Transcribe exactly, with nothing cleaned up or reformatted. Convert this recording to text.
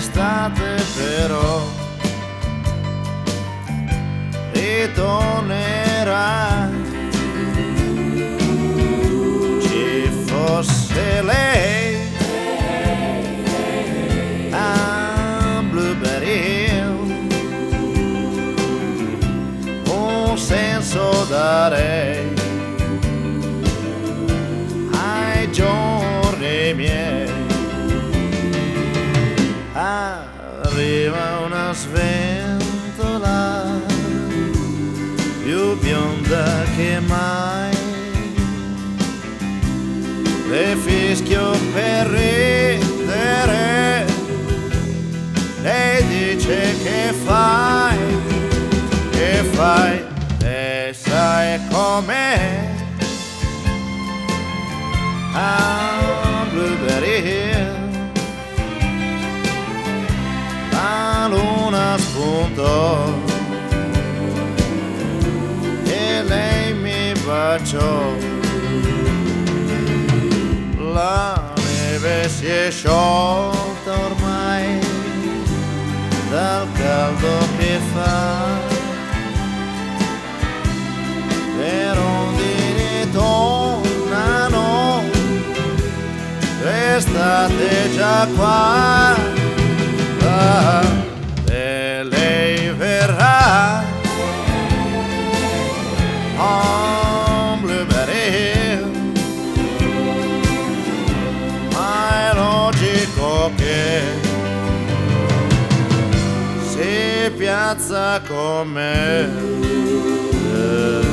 D'estate però ritornerà. Ci fosse lei a Blueberry Hill, un senso darei ai giorni miei. Arriva una sventola più bionda che mai, le fischio per ridere, lei dice che fai, che fai, e sai com'è a Blueberry Hill. La luna spuntò e lei mi baciò. La neve si è sciolta ormai dal caldo che fa, le rondini tornano, l'estate già qua. E lei verrà a Blueberry Hill, ma è logico che si piazza con me.